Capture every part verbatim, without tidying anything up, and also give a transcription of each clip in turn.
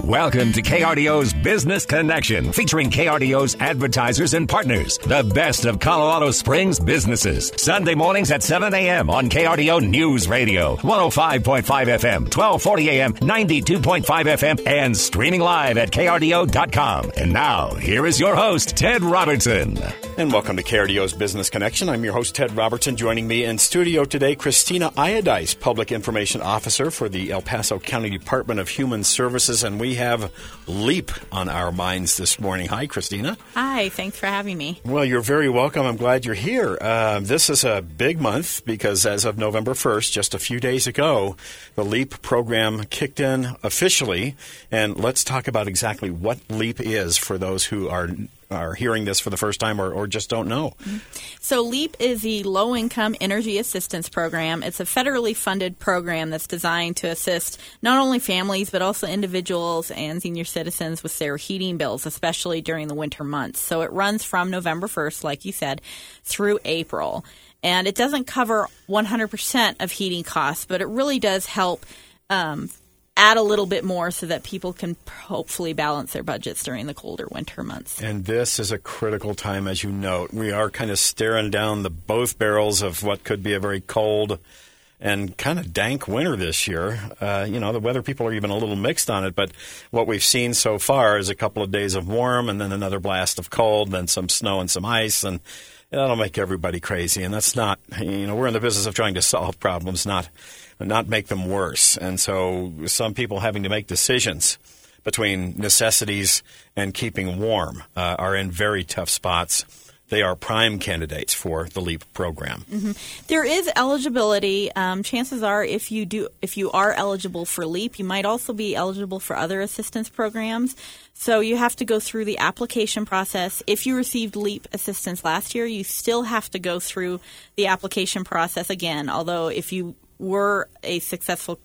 Welcome to K R D O's Business Connection, featuring K R D O's advertisers and partners, the best of Colorado Springs businesses. Sunday mornings at seven a.m. on K R D O News Radio, one oh five point five F M, twelve forty A M, ninety-two point five F M, and streaming live at K R D O dot com. And now, here is your host, Ted Robertson. And welcome to K R D O's Business Connection. I'm your host, Ted Robertson. Joining me in studio today, Christina Iodice, Public Information Officer for the El Paso County Department of Human Services, and we have LEAP on our minds this morning. Hi, Christina. Hi, thanks for having me. Well, you're very welcome. I'm glad you're here. Uh, this is a big month because as of November first, just a few days ago, the LEAP program kicked in officially. And let's talk about exactly what LEAP is for those who are are hearing this for the first time or, or just don't know. So LEAP is the Low-Income Energy Assistance Program. It's a federally funded program that's designed to assist not only families but also individuals and senior citizens with their heating bills, especially during the winter months. So it runs from November first, like you said, through April. And it doesn't cover one hundred percent of heating costs, but it really does help um, add a little bit more so that people can hopefully balance their budgets during the colder winter months. And this is a critical time, as you note. We are kind of staring down the both barrels of what could be a very cold and kind of dank winter this year. Uh, you know, the weather people are even a little mixed on it, but what we've seen so far is a couple of days of warm and then another blast of cold, then some snow and some ice, and that'll make everybody crazy. And that's not, you know, we're in the business of trying to solve problems, not not make them worse. And so some people having to make decisions between necessities and keeping warm uh, are in very tough spots. They are prime candidates for the LEAP program. Mm-hmm. There is eligibility. Um, chances are, if you do, if you are eligible for LEAP, you might also be eligible for other assistance programs. So you have to go through the application process. If you received LEAP assistance last year, you still have to go through the application process again. Although if you were a successful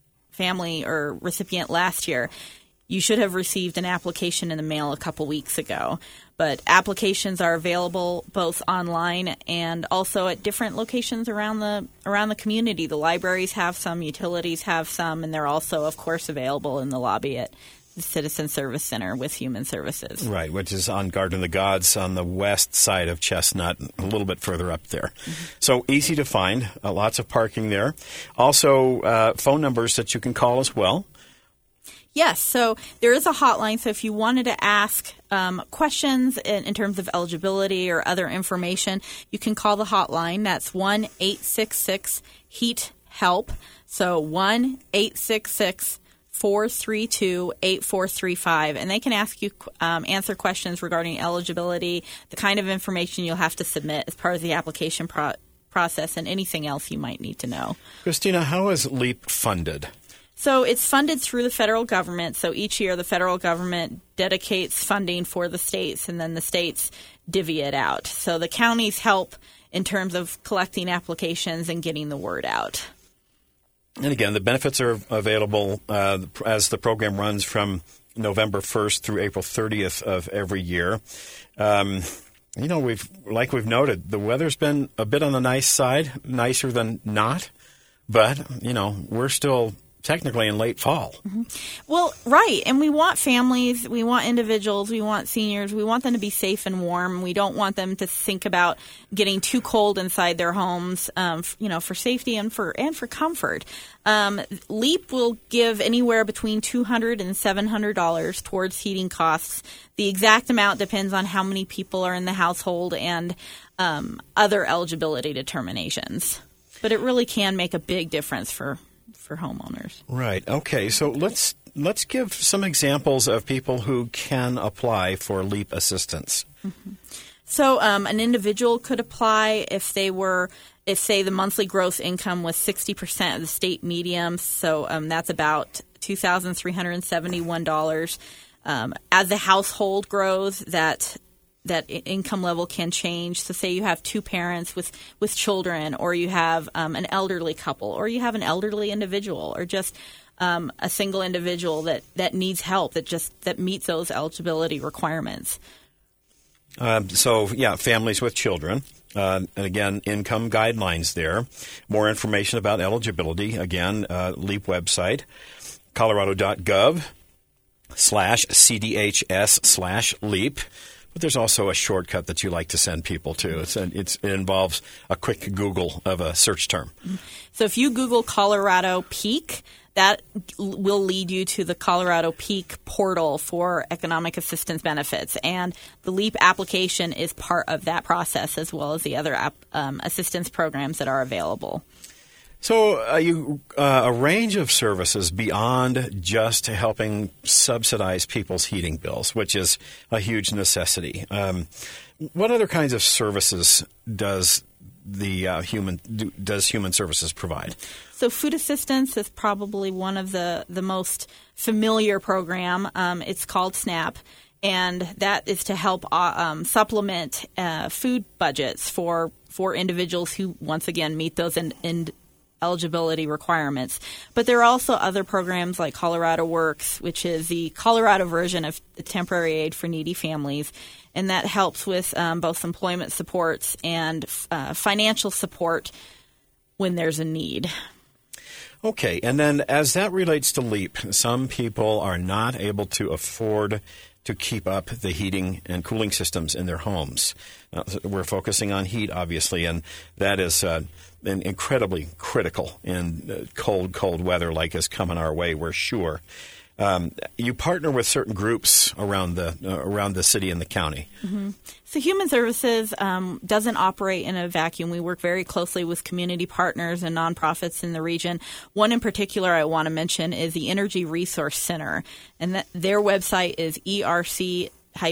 family or recipient last year, you should have received an application in the mail a couple weeks ago. But applications are available both online and also at different locations around the around the community. The libraries have some, utilities have some, and they're also, of course, available in the lobby at the Citizen Service Center with Human Services. Right, which is on Garden of the Gods on the west side of Chestnut, a little bit further up there. Mm-hmm. So easy to find, uh, lots of parking there. Also, uh, phone numbers that you can call as well. Yes, so there is a hotline. So if you wanted to ask um, questions in, in terms of eligibility or other information, you can call the hotline. That's one eight six six HEAT HELP. So one eight six six four three two eight four three five, and they can ask you um, answer questions regarding eligibility, the kind of information you'll have to submit as part of the application pro- process, and anything else you might need to know. Christina, how is LEAP funded? So it's funded through the federal government. So each year the federal government dedicates funding for the states, and then the states divvy it out. So the counties help in terms of collecting applications and getting the word out. And again, the benefits are available uh, as the program runs from November first through April thirtieth of every year. Um, you know, we've like we've noted, the weather's been a bit on the nice side, nicer than not. But, you know, we're still technically in late fall. Mm-hmm. Well, right. And we want families, we want individuals, we want seniors, we want them to be safe and warm. We don't want them to think about getting too cold inside their homes, um, f- you know, for safety and for and for comfort. Um, LEAP will give anywhere between two hundred dollars and seven hundred dollars towards heating costs. The exact amount depends on how many people are in the household and um, other eligibility determinations. But it really can make a big difference for for homeowners. Right. Okay. So let's let's give some examples of people who can apply for LEAP assistance. Mm-hmm. So um, an individual could apply if they were, if say the monthly gross income was sixty percent of the state median. So um, that's about two thousand three hundred seventy-one dollars. Um, as the household grows, that that income level can change. So say you have two parents with, with children, or you have um, an elderly couple, or you have an elderly individual, or just um, a single individual that, that needs help, that just that meets those eligibility requirements. Um, so, yeah, families with children. Uh, and again, income guidelines there. More information about eligibility. Again, uh, LEAP website, colorado dot gov. slash C D H S slash LEAP. But there's also a shortcut that you like to send people to. It's, it's, it involves a quick Google of a search term. So if you Google Colorado Peak, that will lead you to the Colorado Peak portal for economic assistance benefits. And the LEAP application is part of that process, as well as the other app, um, assistance programs that are available. So uh, you uh, a range of services beyond just helping subsidize people's heating bills, which is a huge necessity. Um, what other kinds of services does the uh, human do, does Human Services provide? So food assistance is probably one of the, the most familiar program. Um, it's called SNAP, and that is to help uh, um, supplement uh, food budgets for for individuals who, once again, meet those in, in eligibility requirements. But there are also other programs like Colorado Works, which is the Colorado version of the temporary aid for needy families, and that helps with um, both employment supports and uh, financial support when there's a need. Okay, and then as that relates to LEAP, some people are not able to afford to keep up the heating and cooling systems in their homes. Uh, we're focusing on heat, obviously, and that is uh, incredibly critical in uh, cold, cold weather like is coming our way, we're sure. Um, you partner with certain groups around the uh, around the city and the county. Mm-hmm. So Human Services um, doesn't operate in a vacuum. We work very closely with community partners and nonprofits in the region. One in particular I want to mention is the Energy Resource Center, and that, their website is E R C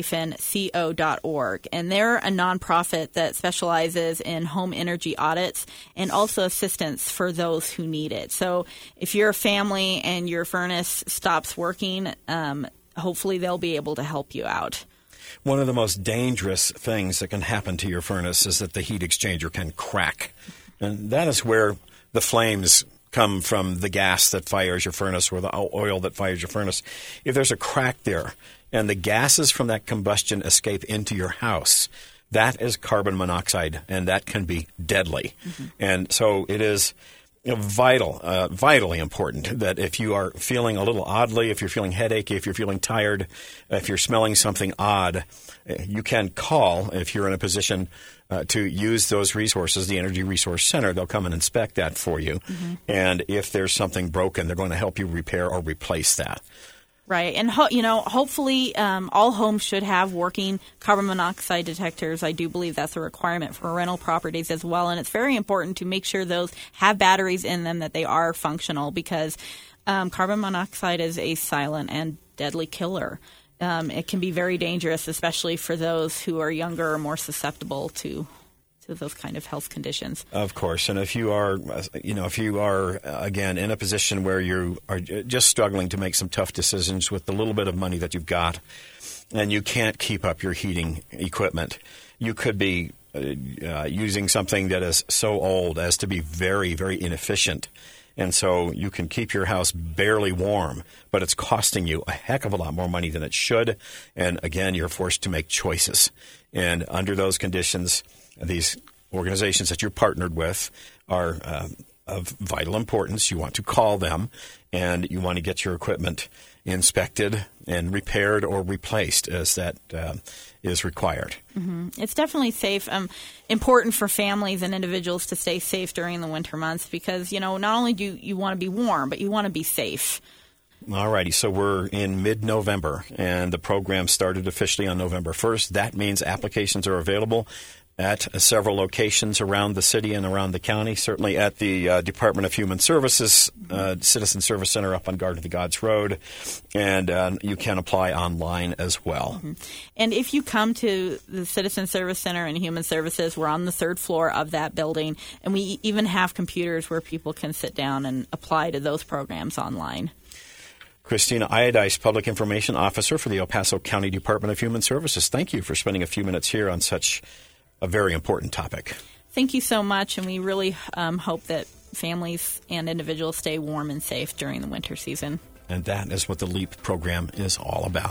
co dot org, and they're a nonprofit that specializes in home energy audits and also assistance for those who need it. So if you're a family and your furnace stops working, um, hopefully they'll be able to help you out. One of the most dangerous things that can happen to your furnace is that the heat exchanger can crack, and that is where the flames come from, the gas that fires your furnace or the oil that fires your furnace. If there's a crack there and the gases from that combustion escape into your house, that is carbon monoxide, and that can be deadly. Mm-hmm. And so it is you know, vital, uh, vitally important that if you are feeling a little oddly, if you're feeling headachy, if you're feeling tired, if you're smelling something odd, you can call if you're in a position uh, to use those resources, the Energy Resource Center. They'll come and inspect that for you. Mm-hmm. And if there's something broken, they're going to help you repair or replace that. Right. And, ho- you know, hopefully um, all homes should have working carbon monoxide detectors. I do believe that's a requirement for rental properties as well. And it's very important to make sure those have batteries in them, that they are functional, because um, carbon monoxide is a silent and deadly killer. Um, it can be very dangerous, especially for those who are younger or more susceptible to to those kind of health conditions. Of course. And if you are, you know, if you are, again, in a position where you are just struggling to make some tough decisions with the little bit of money that you've got, and you can't keep up your heating equipment, you could be uh, using something that is so old as to be very, very inefficient. And so you can keep your house barely warm, but it's costing you a heck of a lot more money than it should. And again, you're forced to make choices. And under those conditions, these organizations that you're partnered with are uh, of vital importance. You want to call them, and you want to get your equipment inspected and repaired or replaced as that uh, is required. Mm-hmm. It's definitely safe. Um, important for families and individuals to stay safe during the winter months because, you know, not only do you, you want to be warm, but you want to be safe. All righty. So we're in mid-November, and the program started officially on November first. That means applications are available at uh, several locations around the city and around the county, certainly at the uh, Department of Human Services uh, Citizen Service Center up on Garden of the Gods Road, and uh, you can apply online as well. Mm-hmm. And if you come to the Citizen Service Center and Human Services, we're on the third floor of that building, and we even have computers where people can sit down and apply to those programs online. Christina Iodice, Public Information Officer for the El Paso County Department of Human Services. Thank you for spending a few minutes here on such a very important topic. Thank you so much, and we really um, hope that families and individuals stay warm and safe during the winter season. And that is what the LEAP program is all about.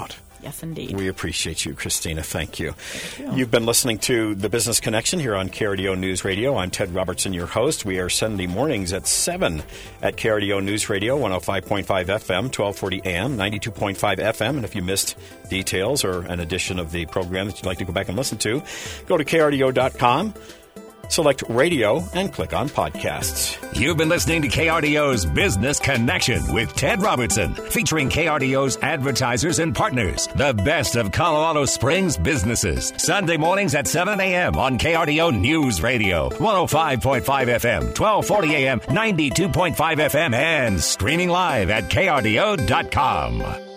Yes, indeed. We appreciate you, Christina. Thank you. Thank you. You've been listening to The Business Connection here on K R D O News Radio. I'm Ted Robertson, your host. We are Sunday mornings at seven at K R D O News Radio, one oh five point five F M, twelve forty A M, ninety-two point five F M. And if you missed details or an edition of the program that you'd like to go back and listen to, go to K R D O dot com. Select radio and click on podcasts. You've been listening to K R D O's Business Connection with Ted Robertson, featuring K R D O's advertisers and partners, the best of Colorado Springs businesses. Sunday mornings at seven A M on K R D O News Radio, one oh five point five F M, twelve forty A M, ninety-two point five F M, and streaming live at K R D O dot com.